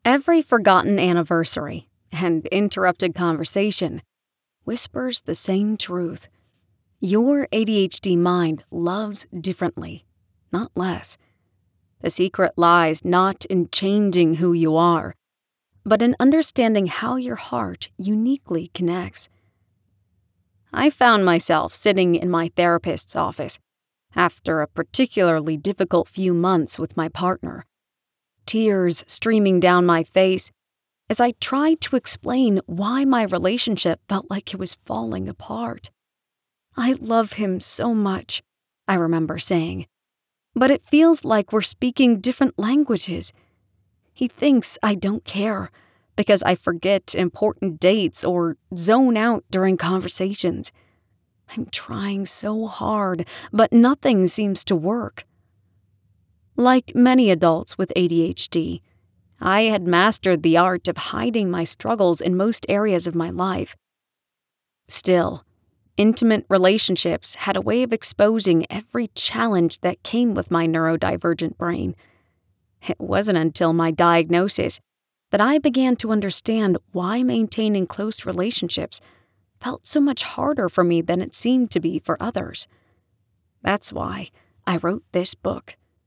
Every forgotten anniversary and interrupted conversation whispers the same truth. Your ADHD mind loves differently, not less. The secret lies not in changing who you are, but in understanding how your heart uniquely connects. I found myself sitting in my therapist's office after a particularly difficult few months with my partner, tears streaming down my face as I tried to explain why my relationship felt like it was falling apart. "I love him so much," I remember saying, "but it feels like we're speaking different languages. He thinks I don't care because I forget important dates or zone out during conversations. I'm trying so hard, but nothing seems to work." Like many adults with ADHD, I had mastered the art of hiding my struggles in most areas of my life. Still, intimate relationships had a way of exposing every challenge that came with my neurodivergent brain. It wasn't until my diagnosis that I began to understand why maintaining close relationships felt so much harder for me than it seemed to be for others. That's why I wrote this book.